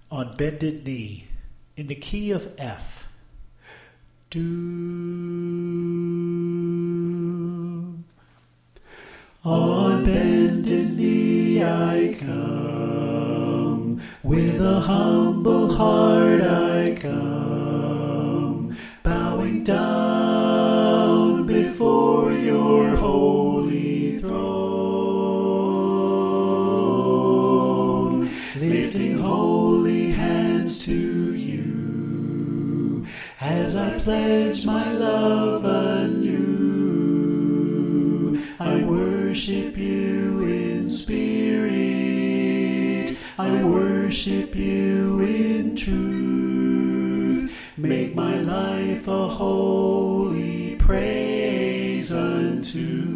on bended knee in the key of F. Do. On bended knee I come, with a humble heart I come, bowing down before your holy throne, lifting holy hands to you, as I pledge my love anew. I worship you in spirit, I worship you in truth. Make my life a holy praise unto